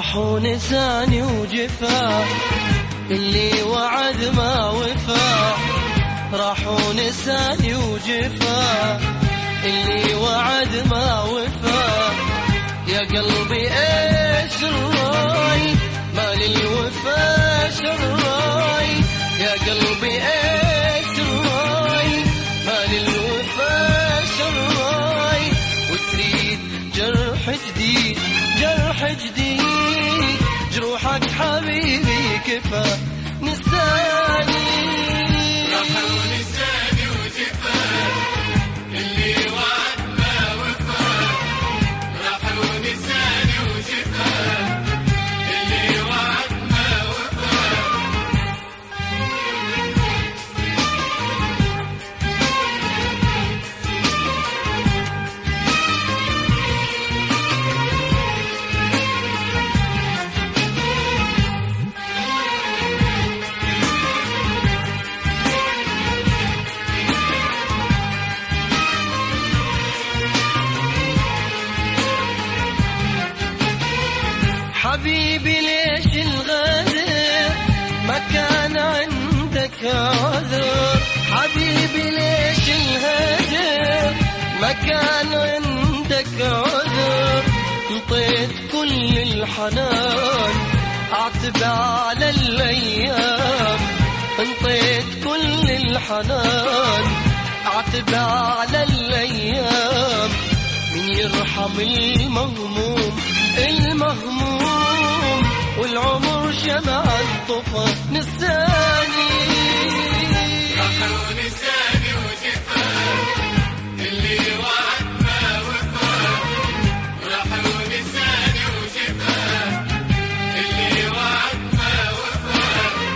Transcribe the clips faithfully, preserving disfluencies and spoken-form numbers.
راح ونساني وجفا، اللي وعد ما وفا. راح ونساني وجفا، اللي وعد ما وفا. يا قلبي ايش الراي، ما للوفا شراي. يا قلبي ايش الراي، ما للوفا شراي. وتريد جرح جديد، جرح جديد. جروحك حبيبي كفى نساني. راح ونساني وجفا، اللي وعد ما وفا. راح ونساني وجفا، اللي وعد ما وفا. حبيبي ليش الغدر، ما كان عندك عذر. حبيبي ليش الهجر، ما كان عندك عذر. انطيت كل الحنان، اعتب على الايام. انطيت كل الحنان، اعتب على الايام. من يرحم المهموم، المهموم والعمر شمع الطفى نساني. راح ونساني وجفا، اللي وعد ما وفا. راح ونساني وجفا، اللي وعد ما وفا.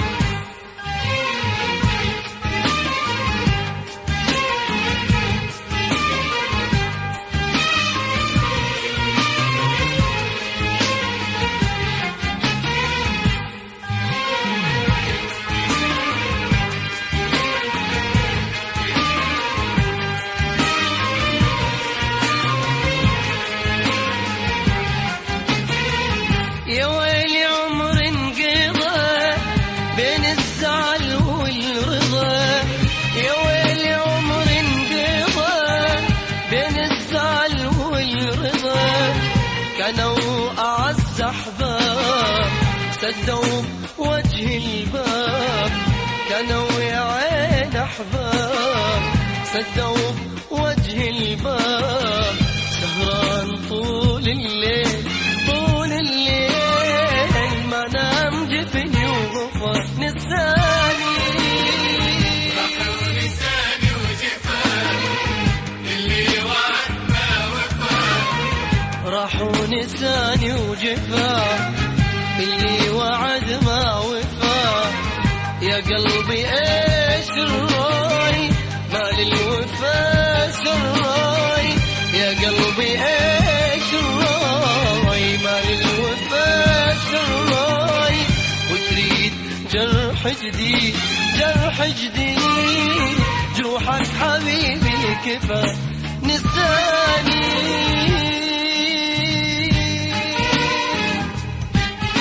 يا ويلي عمر انقضى بين الزعل والرضا. يا ويلي عمر انقضى بين الزعل والرضا. كانوا أعز أحباب سدوا وجه الباب. كانوا يا عين أحباب سدوا وجه الباب. سهران طول الليل، طول الليل ما نام جفني وغفر نساني. راح ونساني وجفا، اللي وعد ما وفا. راح ونساني وجفا، اللي وعد ما وفا. يا قلبي ايش الراي، ما للوفا سراي. يا قلبي ايش الراي، ما للوفا سراي. وتريد جرح جديد، جرح جديد. جروحك حبيبي كفى نساني.